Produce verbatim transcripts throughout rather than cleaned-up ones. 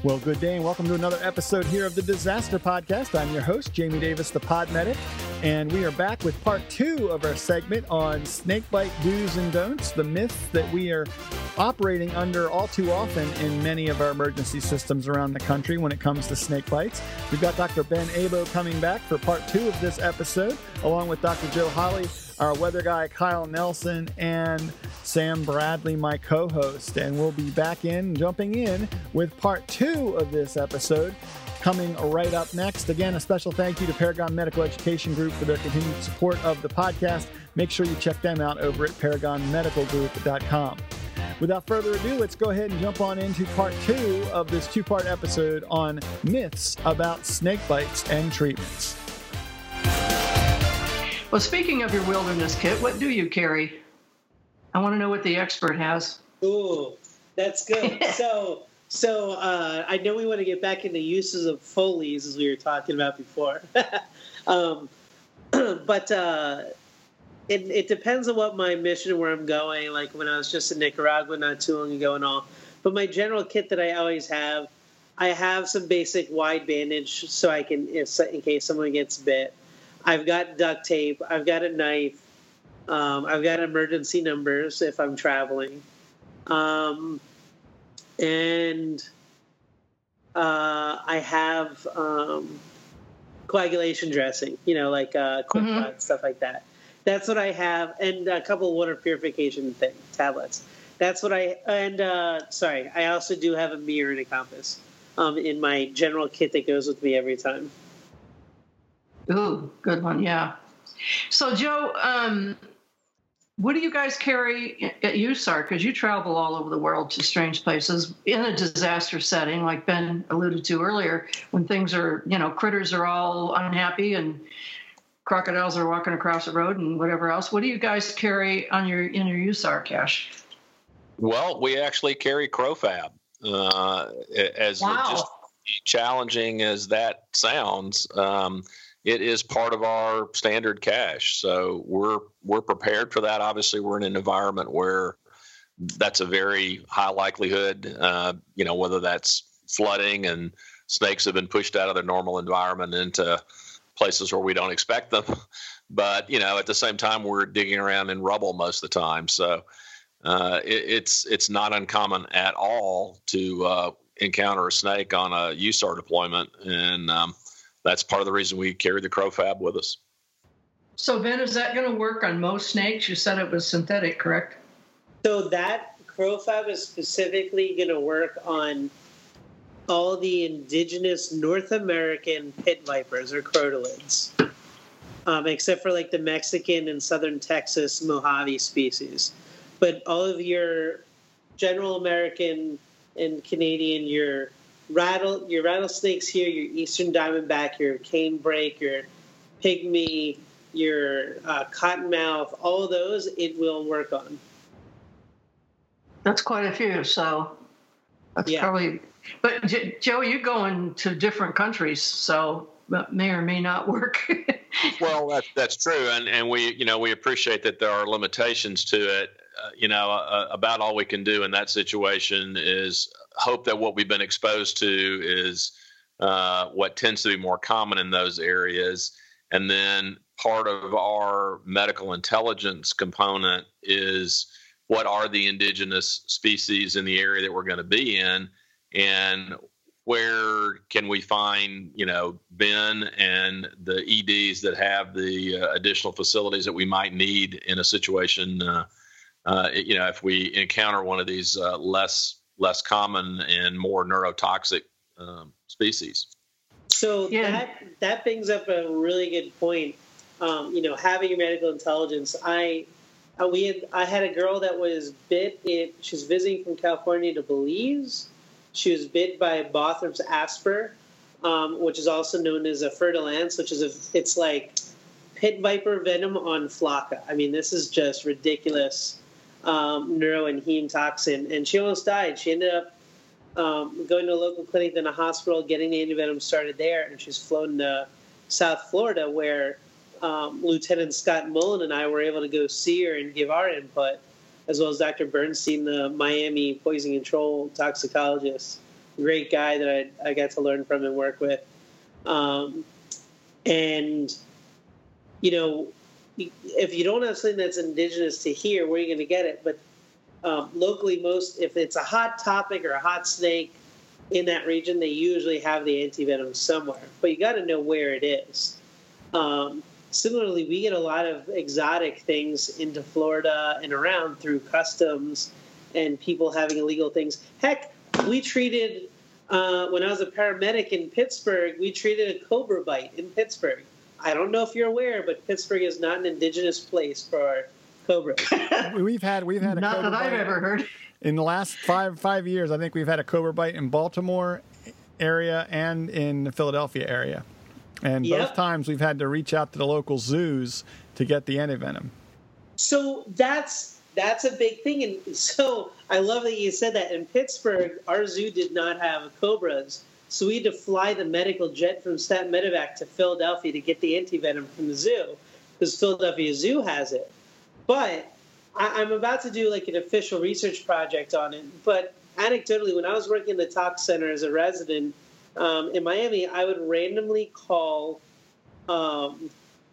Well, good day and welcome to another episode here of the Disaster Podcast. I'm your host, Jamie Davis, the Pod Medic, and we are back with part two of our segment on snakebite do's and don'ts, the myths that we are operating under all too often in many of our emergency systems around the country when it comes to snake bites. We've got Doctor Ben Abo coming back for part two of this episode, along with Doctor Joe Holly, our weather guy Kyle Nelson, and Sam Bradley, my co-host. And we'll be back in, jumping in with part two of this episode coming right up next. Again, a special thank you to Paragon Medical Education Group for their continued support of the podcast. Make sure you check them out over at paragon medical group dot com. Without further ado, let's go ahead and jump on into part two of this two-part episode on myths about snake bites and treatments. Well, speaking of your wilderness kit, what do you carry? I want to know what the expert has. Ooh, that's good. so, so uh, I know we want to get back into uses of Foley's, as we were talking about before. um, but uh, it, it depends on what my mission, where I'm going. Like when I was just in Nicaragua not too long ago and all. But my general kit that I always have, I have some basic wide bandage so I can, if, in case someone gets bit. I've got duct tape. I've got a knife. Um, I've got emergency numbers if I'm traveling. Um, and uh, I have um, coagulation dressing, you know, like uh, quick mm-hmm. blood, stuff like that. That's what I have. And a couple of water purification thing, tablets. That's what I, and uh, sorry, I also do have a mirror and a compass um, in my general kit that goes with me every time. Ooh, good one, yeah. So, Joe, um, what do you guys carry at U S A R? Because you travel all over the world to strange places in a disaster setting, like Ben alluded to earlier, when things are, you know, critters are all unhappy and crocodiles are walking across the road and whatever else. What do you guys carry on your in your U S A R cache? Well, we actually carry CroFab. Uh, as wow. just challenging as that sounds, um, it is part of our standard cache. So we're we're prepared for that. Obviously, we're in an environment where that's a very high likelihood, uh, you know, whether that's flooding and snakes have been pushed out of their normal environment into places where we don't expect them. But, you know, at the same time, we're digging around in rubble most of the time. So uh, it, it's it's not uncommon at all to uh, encounter a snake on a U S A R deployment. And um, that's part of the reason we carry the CroFab with us. So, Ben, is that going to work on most snakes? You said it was synthetic, correct? So that CroFab is specifically going to work on all the indigenous North American pit vipers or crotalids, um, except for like the Mexican and southern Texas Mojave species. But all of your general American and Canadian, your rattle, your rattlesnakes here, your eastern diamondback, your canebrake, your pygmy, your uh, cottonmouth, all of those it will work on. That's quite a few, so that's yeah. probably. But J- Joe, you're going to different countries, so that may or may not work. Well, that's that's true, and and we you know we appreciate that there are limitations to it. Uh, you know, uh, about all we can do in that situation is hope that what we've been exposed to is uh, what tends to be more common in those areas. And then part of our medical intelligence component is what are the indigenous species in the area that we're going to be in, and where can we find, you know, Ben and the E Ds that have the uh, additional facilities that we might need in a situation, uh, uh, you know, if we encounter one of these uh, less less common and more neurotoxic um, species. So yeah. that that brings up a really good point. Um, you know, having medical intelligence. I uh, we had I had a girl that was bit. In, she was visiting from California to Belize. She was bit by Bothrop's asper, um, which is also known as a fer-de-lance, which is a it's like pit viper venom on Flocka. I mean, this is just ridiculous um, neuro and heme toxin, and she almost died. She ended up um, going to a local clinic, then a hospital, getting the antivenom started there, and she's flown to South Florida, where um, Lieutenant Scott Mullen and I were able to go see her and give our input, as well as Doctor Bernstein, the Miami poison control toxicologist. great guy that I, I got to learn from and work with. Um, and, you know, if you don't have something that's indigenous to here, where are you going to get it? But um, locally, most, if it's a hot topic or a hot snake in that region, they usually have the antivenom somewhere. But you got to know where it is. Um, similarly, we get a lot of exotic things into Florida and around through customs and people having illegal things. Heck, we treated, uh, when I was a paramedic in Pittsburgh, we treated a cobra bite in Pittsburgh. I don't know if you're aware, but Pittsburgh is not an indigenous place for cobras. We've had we've had a Not cobra that I've bite. ever heard. In the last five five years, I think we've had a cobra bite in Baltimore area and in the Philadelphia area. And Yep. both times we've had to reach out to the local zoos to get the antivenom. So that's that's a big thing. And so I love that you said that. In Pittsburgh, our zoo did not have cobras. So we had to fly the medical jet from Stat Medevac to Philadelphia to get the antivenom from the zoo because Philadelphia Zoo has it. But I, I'm about to do like an official research project on it. But anecdotally, when I was working in the Tox Center as a resident um, in Miami, I would randomly call um,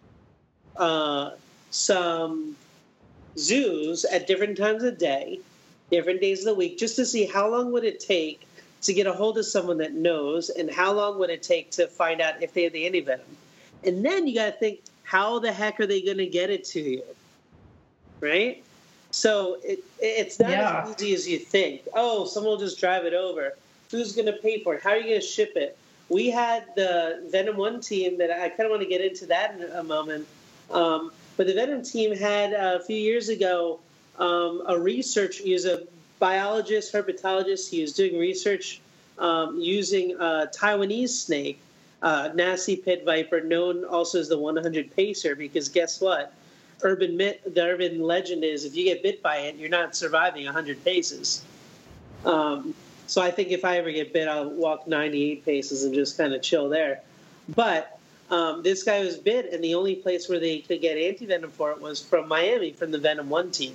uh, some zoos at different times of day, different days of the week, just to see how long would it take to get a hold of someone that knows, and how long would it take to find out if they have the antivenom. And then you got to think, how the heck are they going to get it to you, right? So it, it's not Yeah. as easy as you think. Oh, someone will just drive it over. Who's going to pay for it? How are you going to ship it? We had the Venom One team that I kind of want to get into that in a moment. Um, but the Venom team had uh, a few years ago um, a research, he was a biologist, herpetologist. He was doing research um, using a Taiwanese snake, uh, nasty pit viper, known also as the one hundred pacer, because guess what? Urban myth, the urban legend is if you get bit by it, you're not surviving one hundred paces. Um, so I think if I ever get bit, I'll walk ninety-eight paces and just kind of chill there. But um, this guy was bit, and the only place where they could get antivenom for it was from Miami, from the Venom One team.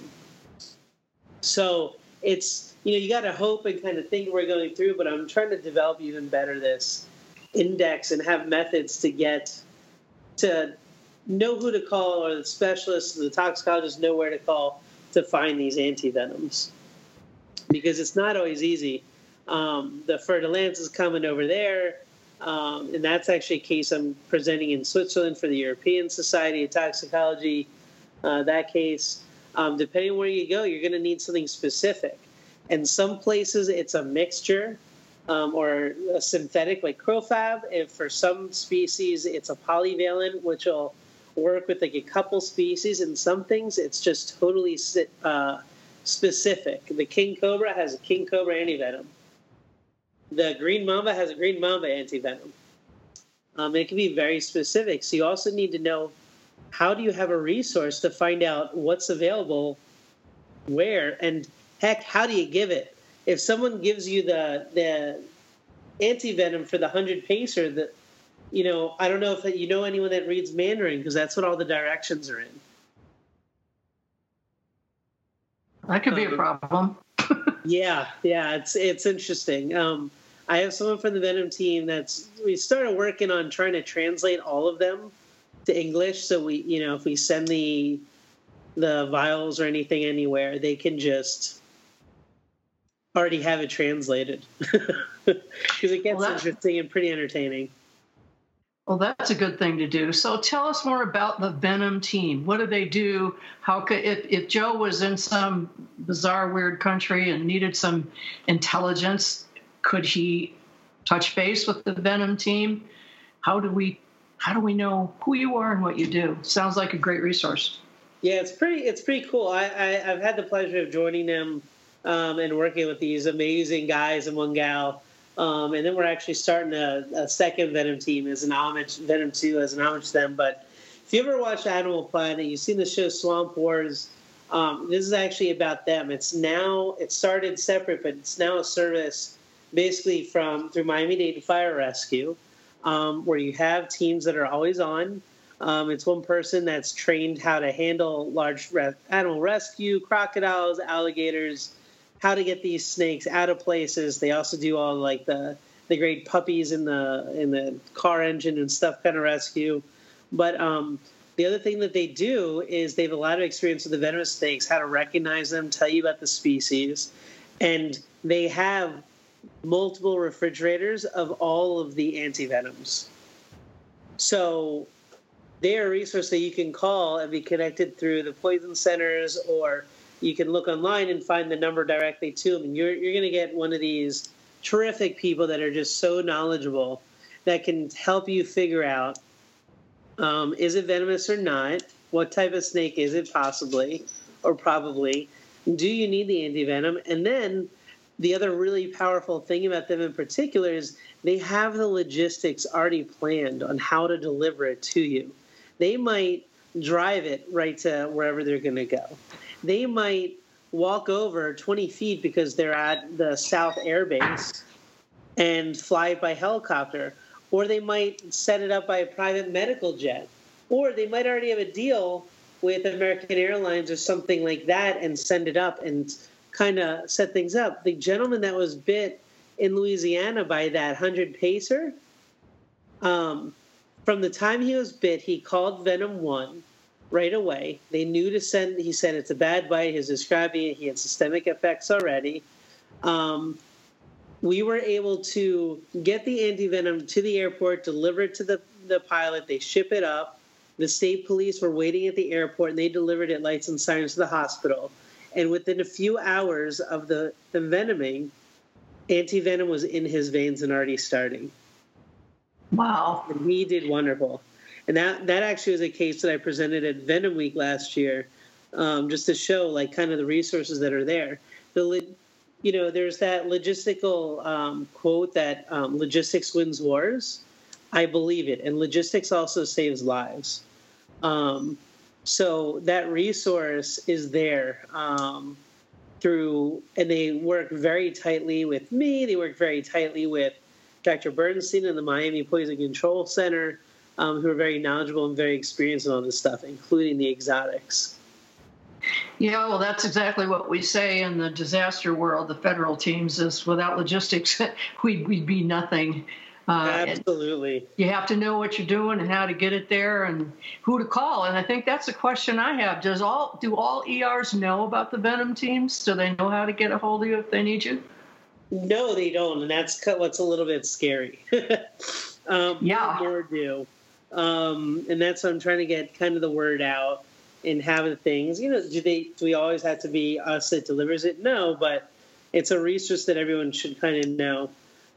So it's, you know, you got to hope and kind of think we're going through, but I'm trying to develop even better this index and have methods to get to know who to call, or the specialists, the toxicologists know where to call to find these antivenoms, because it's not always easy. Um, the Fer-de-Lance is coming over there, um, and that's actually a case I'm presenting in Switzerland for the European Society of Toxicology, uh, that case. Um, depending on where you go, you're going to need something specific. And some places it's a mixture um, or a synthetic like Crofab. And for some species, it's a polyvalent, which will work with like a couple species. And some things, it's just totally uh, specific. The King Cobra has a King Cobra antivenom. The Green Mamba has a Green Mamba antivenom. Um, it can be very specific. So you also need to know, how do you have a resource to find out what's available where? And heck, how do you give it? If someone gives you the the antivenom for the one hundred pacer, that, you know, I don't know if you know anyone that reads Mandarin, because that's what all the directions are in. That could be a Um, problem. Yeah, yeah, it's it's interesting. Um, I have someone from the Venom team that's, we started working on trying to translate all of them to English, so we, you know, if we send the the vials or anything anywhere, they can just already have it translated, because it gets Well, that- interesting and pretty entertaining. Well, that's a good thing to do. So tell us more about the Venom team. What do they do? How could, if, if Joe was in some bizarre, weird country and needed some intelligence, could he touch base with the Venom team? How do we how do we know who you are and what you do? Sounds like a great resource. Yeah, it's pretty it's pretty cool. I, I I've had the pleasure of joining them um, and working with these amazing guys and one gal. Um, and then we're actually starting a, a second Venom team as an homage, Venom two as an homage to them. But if you ever watch Animal Planet, you've seen the show Swamp Wars. Um, this is actually about them. It's now, it started separate, but it's now a service basically from through Miami-Dade Fire Rescue, um, where you have teams that are always on. Um, it's one person that's trained how to handle large re- animal rescue, crocodiles, alligators, how to get these snakes out of places. They also do all like the the great puppies in the in the car engine and stuff kind of rescue. But um, the other thing that they do is they have a lot of experience with the venomous snakes, how to recognize them, tell you about the species, and they have multiple refrigerators of all of the antivenoms. So they're a resource that you can call and be connected through the poison centers, or you can look online and find the number directly to them. And you're, you're going to get one of these terrific people that are just so knowledgeable that can help you figure out, um, is it venomous or not? What type of snake is it possibly or probably? Do you need the antivenom? And then the other really powerful thing about them in particular is they have the logistics already planned on how to deliver it to you. They might drive it right to wherever they're going to go. They might walk over twenty feet because they're at the South Air Base and fly it by helicopter. Or they might set it up by a private medical jet. Or they might already have a deal with American Airlines or something like that and send it up and kind of set things up. The gentleman that was bit in Louisiana by that hundred pacer, um, from the time he was bit, he called Venom One right away. They knew to send, he said it's a bad bite. He was describing it. He had systemic effects already. Um, we were able to get the antivenom to the airport, deliver it to the, the pilot. They ship it up. The state police were waiting at the airport, and they delivered it lights and sirens to the hospital. And within a few hours of the, the envenoming, antivenom was in his veins and already starting. Wow. And he did wonderful. And that, that actually was a case that I presented at Venom Week last year, um, just to show like kind of the resources that are there. The, you know, there's that logistical um, quote that um, logistics wins wars. I believe it. And logistics also saves lives. Um, so that resource is there um, through, and they work very tightly with me. They work very tightly with Doctor Bernstein and the Miami Poison Control Center, um, who are very knowledgeable and very experienced in all this stuff, including the exotics. Yeah, well, that's exactly what we say in the disaster world, the federal teams, is without logistics, we'd, we'd be nothing. Uh, Absolutely. You have to know what you're doing and how to get it there and who to call. And I think that's a question I have. Does all do all E Rs know about the Venom teams? Do they know how to get a hold of you if they need you? No, they don't, and that's what's a little bit scary. um, yeah. More do. Um, and that's what I'm trying to get kind of the word out and have the things. You know, do they? Do we always have to be us that delivers it? No, but it's a resource that everyone should kind of know.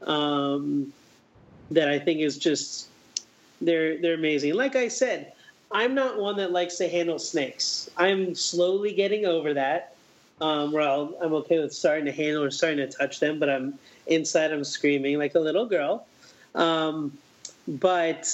Um, that I think is just they're they're amazing. Like I said, I'm not one that likes to handle snakes. I'm slowly getting over that. Um, where I'll, I'm okay with starting to handle or starting to touch them, but I'm inside. I'm screaming like a little girl. Um, but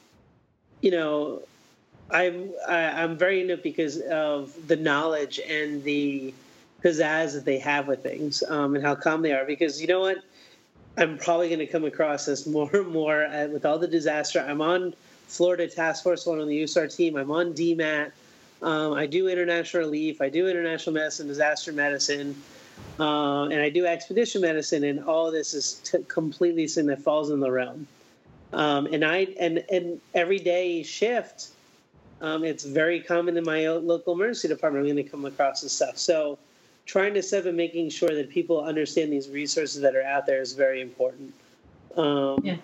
you know, I'm I, I'm very into it because of the knowledge and the pizzazz that they have with things, um, and how calm they are. Because you know what, I'm probably going to come across this more and more uh, with all the disaster. I'm on Florida Task Force One on the U S A R team. I'm on D MAT. Um, I do international relief. I do international medicine, disaster medicine, uh, and I do expedition medicine. And all of this is t- completely something that falls in the realm. Um, and I and and every day shift, um, it's very common in my local emergency department. I'm going to come across this stuff. So, trying to set up and making sure that people understand these resources that are out there is very important. Um, yeah.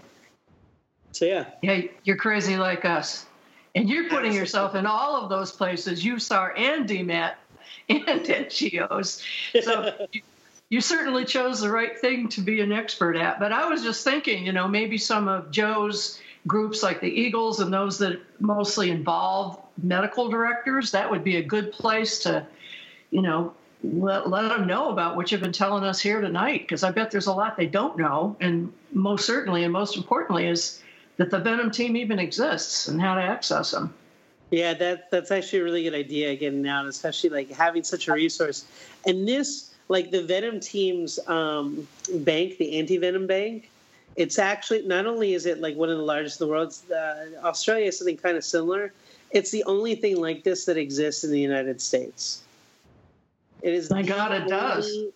So yeah. Yeah, you're crazy like us. And you're putting yourself in all of those places, U S A R and D MAT and N G Os. So you, you certainly chose the right thing to be an expert at. But I was just thinking, you know, maybe some of Joe's groups like the Eagles and those that mostly involve medical directors, that would be a good place to, you know, let, let them know about what you've been telling us here tonight. Because I bet there's a lot they don't know. And most certainly and most importantly is that the Venom team even exists and how to access them. Yeah, that that's actually a really good idea getting out, especially like having such a resource. And this, like the Venom team's um, bank, the anti-venom bank, it's actually, not only is it like one of the largest in the world, uh, Australia is something kind of similar. It's the only thing like this that exists in the United States. It is My God, it does.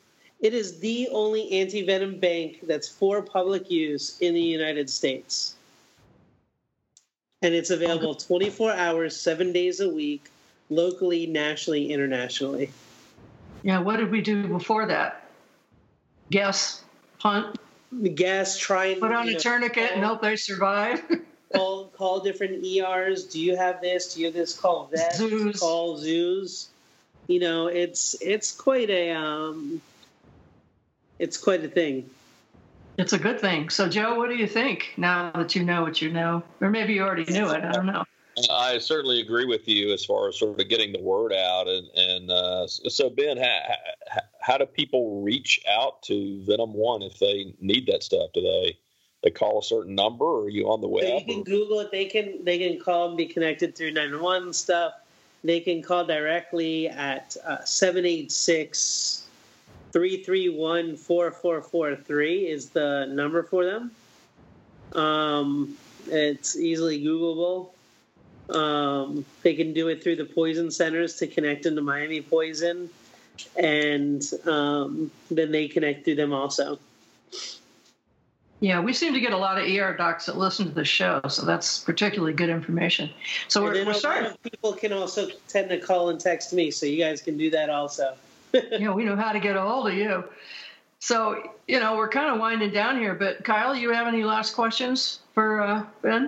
It is the only anti-venom bank that's for public use in the United States. And it's available twenty-four hours, seven days a week, locally, nationally, internationally. Yeah, what did we do before that? Guess, punt, Guess, try and put on you a know, tourniquet call, and hope they survive. call, call different E Rs. Do you have this? Do you have this? Call vets. Zoos. Call zoos. You know, it's it's quite a um, it's quite a thing. It's a good thing. So, Joe, what do you think now that you know what you know? Or maybe you already knew it. I don't know. I certainly agree with you as far as sort of getting the word out. And, and uh, so, Ben, how, how do people reach out to Venom One if they need that stuff? Do they they call a certain number, or are you on the web? So you can or? Google it. They can they can call and be connected through nine one one stuff. They can call directly at uh, seven eight six, three three one, four four four three is the number for them. Um, it's easily Googleable. Um, they can do it through the poison centers to connect into Miami Poison, and um, then they connect through them also. Yeah, we seem to get a lot of E R docs that listen to the show, so that's particularly good information. So we're, we're starting. A lot of people can also tend to call and text me, so you guys can do that also. Yeah, we know how to get a hold of you. So, you know, we're kind of winding down here, but Kyle, you have any last questions for uh, Ben?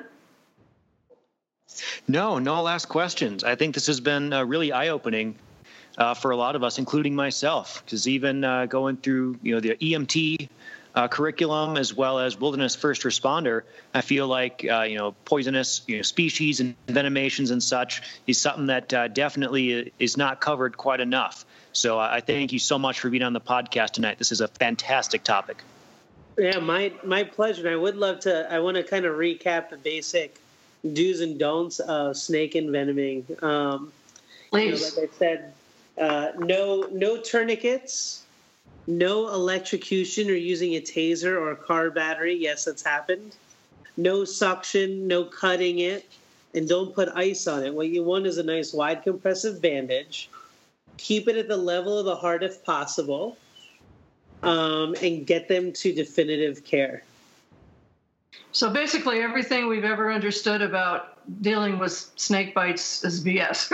No, no last questions. I think this has been uh, really eye-opening uh, for a lot of us, including myself, because even uh, going through, you know, the E M T uh, curriculum as well as wilderness first responder, I feel like, uh, you know, poisonous, you know, species and venomations and such is something that uh, definitely is not covered quite enough. So uh, I thank you so much for being on the podcast tonight. This is a fantastic topic. Yeah, my my pleasure. And I would love to. I want to kind of recap the basic do's and don'ts of snake envenoming. Um, Please. You know, like I said, uh, no no tourniquets, no electrocution or using a taser or a car battery. Yes, that's happened. No suction, no cutting it, and don't put ice on it. What you want is a nice wide compressive bandage. Keep it at the level of the heart if possible, um, and get them to definitive care. So basically everything we've ever understood about dealing with snake bites is B S.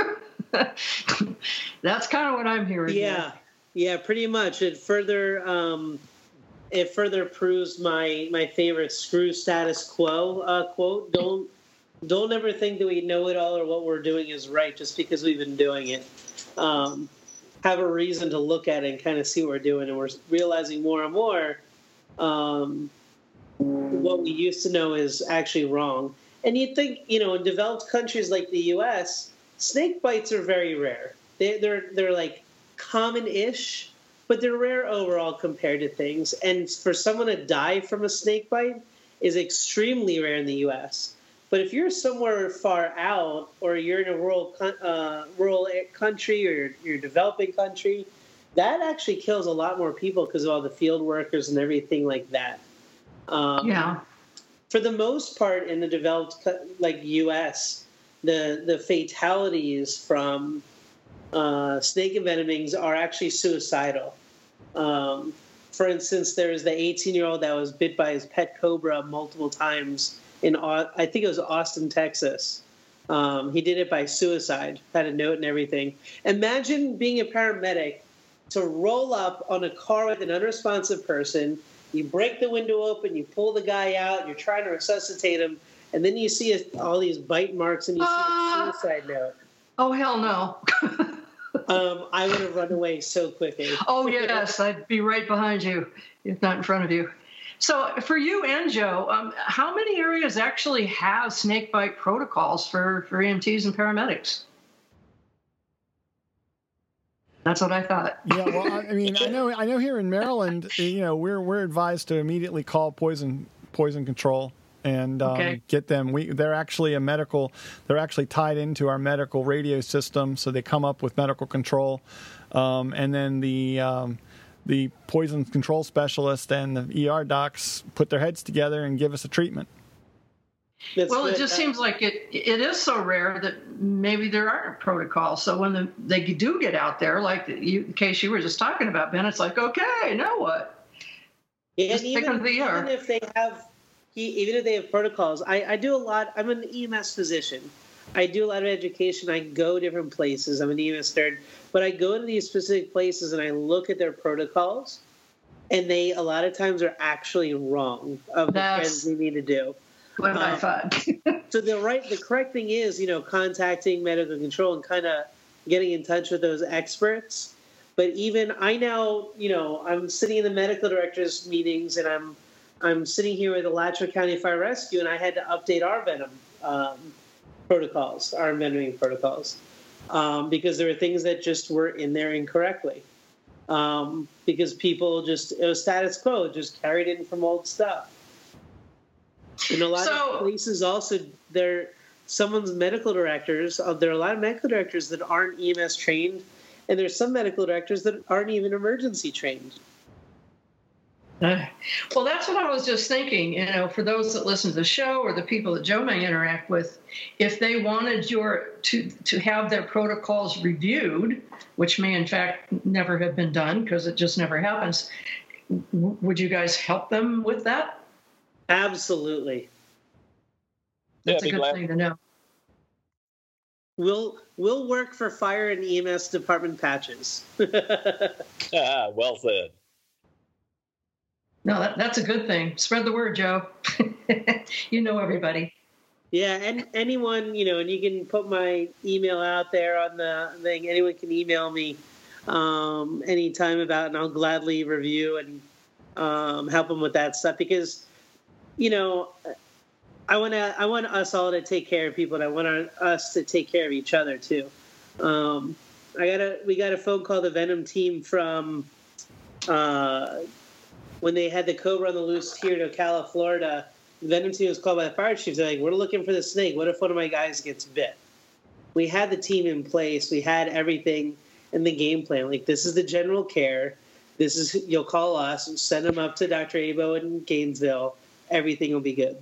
That's kind of what I'm hearing. Yeah, here. yeah, pretty much. It further um, it further proves my my favorite screw status quo uh, quote. Don't don't ever think that we know it all or what we're doing is right just because we've been doing it. Um, have a reason to look at it and kind of see what we're doing, and we're realizing more and more um, what we used to know is actually wrong. And you'd think, you know, in developed countries like the U S, snake bites are very rare. They, they're they're like common-ish, but they're rare overall compared to things. And for someone to die from a snake bite is extremely rare in the U S. But if you're somewhere far out, or you're in a rural uh, rural country, or you're, you're a developing country, that actually kills a lot more people because of all the field workers and everything like that. Um, yeah. For the most part, in the developed, like U S, the the fatalities from uh, snake envenomings are actually suicidal. Um, for instance, there's the eighteen-year-old that was bit by his pet cobra multiple times in, I think it was Austin, Texas. Um, he did it by suicide, had a note and everything. Imagine being a paramedic to roll up on a car with an unresponsive person. You break the window open, you pull the guy out, you're trying to resuscitate him, and then you see a, all these bite marks and you see uh, a suicide note. Oh, hell no. um, I would have run away so quickly. Oh, yes, I'd be right behind you, if not in front of you. So for you and Joe, um, how many areas actually have snake bite protocols for, for E M Ts and paramedics? That's what I thought. Yeah, well, I mean, I know, I know here in Maryland, you know, we're we're advised to immediately call poison poison control and um, okay. get them. We they're actually a medical. They're actually tied into our medical radio system, so they come up with medical control, um, and then the um, the poison control specialist and the E R docs put their heads together and give us a treatment. That's well, good. it just seems like it it is so rare that maybe there aren't protocols. So when the, they do get out there, like you, the case you were just talking about, Ben, it's like, okay, now what? Yeah, Just and pick even, up the even air. if they have, even if they have protocols, I, I do a lot. I'm an E M S physician. I do a lot of education. I go different places. I'm an E M S nerd, but I go to these specific places and I look at their protocols, and they a lot of times are actually wrong of the That's- things they need to do. What I Um, thought. So the right, the correct thing is, you know, contacting medical control and kind of getting in touch with those experts. But even I now, you know, I'm sitting in the medical directors meetings, and I'm I'm sitting here with the Alachua County Fire Rescue, and I had to update our venom um, protocols, our envenoning protocols, um, because there were things that just were in there incorrectly. Um, because people just it was status quo, just carried in from old stuff. In a lot So- of places, also there, someone's medical directors. Uh, there are a lot of medical directors that aren't E M S trained, and there's some medical directors that aren't even emergency trained. Well, that's what I was just thinking. You know, for those that listen to the show or the people that Joe may interact with, if they wanted your to to have their protocols reviewed, which may in fact never have been done because it just never happens, w- would you guys help them with that? Absolutely, That's Yeah, a be good glad. thing to know. we'll we'll work for fire and E M S department patches. Ah, well said. No, that, that's a good thing. Spread the word, Joe. You know everybody. Yeah, and anyone, you know, and you can put my email out there on the thing. Anyone can email me um, anytime about, and I'll gladly review and um, help them with that stuff. Because, you know, I want to, I want us all to take care of people, and I want our, us to take care of each other too. Um, I got a, we got a phone call the Venom team from uh, when they had the Cobra on the loose here to Ocala, Florida. The Venom team was called by the fire chiefs. They're like, we're looking for the snake. What if one of my guys gets bit? We had the team in place. We had everything in the game plan. Like, this is the general care. This is, you'll call us and send them up to Doctor Abo in Gainesville. Everything will be good.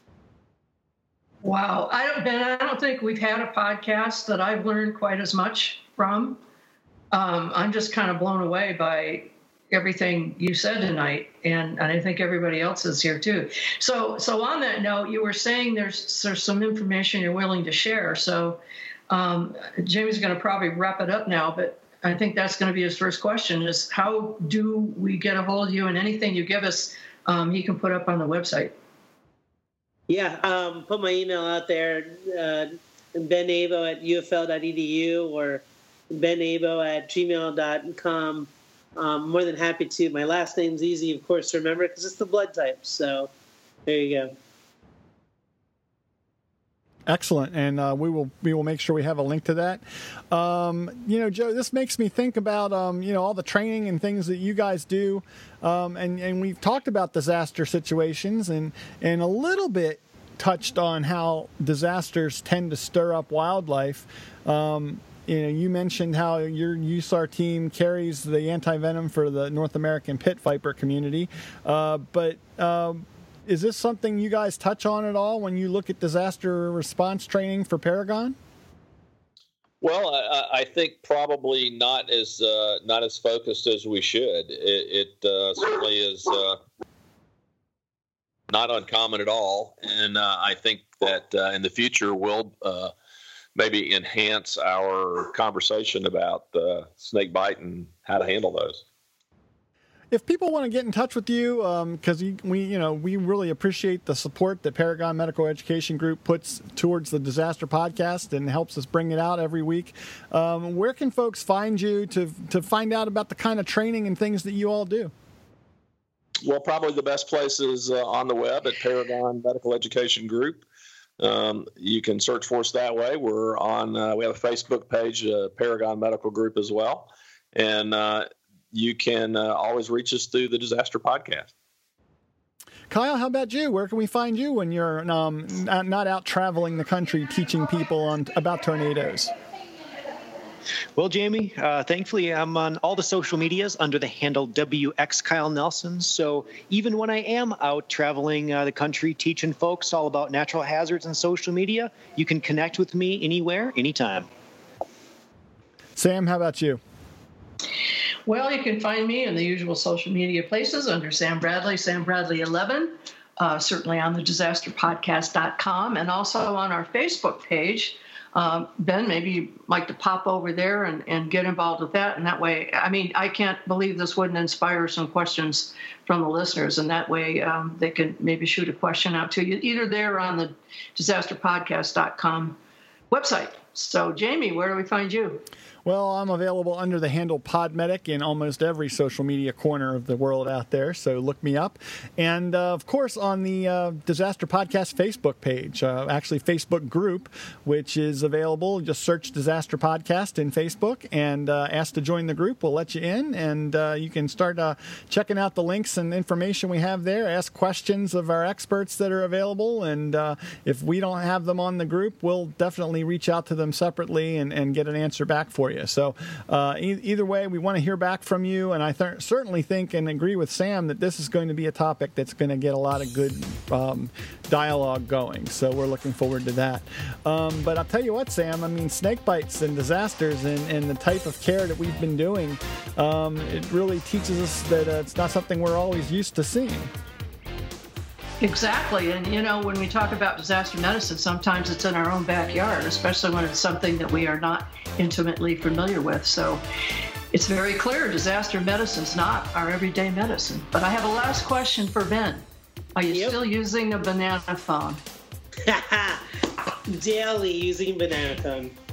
Wow. I don't, Ben, I don't think we've had a podcast that I've learned quite as much from. Um, I'm just kind of blown away by everything you said tonight, and, and I think everybody else is here too. So, so on that note, you were saying there's there's some information you're willing to share. So, um, Jamie's going to probably wrap it up now, but I think that's going to be his first question: is how do we get a hold of you? And anything you give us, um, he can put up on the website. Yeah, um, put my email out there, uh, benabo at u f l dot e d u or benabo at gmail dot com. Um, more than happy to. My last name's easy, of course, to remember because it's the blood type. So there you go. Excellent, and uh, we will we will make sure we have a link to that. Um, you know, Joe, this makes me think about um, you know all the training and things that you guys do, um, and and we've talked about disaster situations and and a little bit touched on how disasters tend to stir up wildlife. Um, You know, you mentioned how your U S A R team carries the anti-venom for the North American pit viper community. Uh, but um, is this something you guys touch on at all when you look at disaster response training for Paragon? Well, I, I think probably not as uh, not as focused as we should. It, it uh, certainly is uh, not uncommon at all, and uh, I think that uh, in the future we'll uh, maybe enhance our conversation about uh, snake bite and how to handle those. If people want to get in touch with you, because um, we, you know, we really appreciate the support that Paragon Medical Education Group puts towards the Disaster Podcast and helps us bring it out every week. Um, where can folks find you to to find out about the kind of training and things that you all do? Well, probably the best place is uh, on the web at Paragon Medical Education Group. Um, you can search for us that way. We're on. Uh, we have a Facebook page, uh, Paragon Medical Group, as well, and uh, you can uh, always reach us through the Disaster Podcast. Kyle, how about you? Where can we find you when you're um, not, not out traveling the country teaching people on about tornadoes? Well, Jamie, uh, thankfully I'm on all the social medias under the handle W X Kyle Nelson. So even when I am out traveling uh, the country teaching folks all about natural hazards and social media, you can connect with me anywhere, anytime. Sam, how about you? Well, you can find me in the usual social media places under Sam Bradley, Sam Bradley eleven, uh, certainly on the disaster podcast dot com, and also on our Facebook page. Um, Ben, maybe you'd like to pop over there and, and get involved with that. And that way, I mean, I can't believe this wouldn't inspire some questions from the listeners. And that way um, they can maybe shoot a question out to you, either there or on the disaster podcast dot com website. So, Jamie, where do we find you? Well, I'm available under the handle Podmedic in almost every social media corner of the world out there, so look me up. And, uh, of course, on the uh, Disaster Podcast Facebook page, uh, actually Facebook group, which is available. Just search Disaster Podcast in Facebook and uh, ask to join the group. We'll let you in, and uh, you can start uh, checking out the links and information we have there. Ask questions of our experts that are available, and uh, if we don't have them on the group, we'll definitely reach out to them separately and, and get an answer back for you. So uh, e- either way, we want to hear back from you, and I th- certainly think and agree with Sam that this is going to be a topic that's going to get a lot of good um, dialogue going. So we're looking forward to that. Um, but I'll tell you what, Sam, I mean, snake bites and disasters and, and the type of care that we've been doing, um, it really teaches us that uh, it's not something we're always used to seeing. Exactly. And, you know, when we talk about disaster medicine, sometimes it's in our own backyard, especially when it's something that we are not intimately familiar with. So it's very clear disaster medicine is not our everyday medicine. But I have a last question for Ben. Are you yep. still using a banana phone? Daily using banana phone.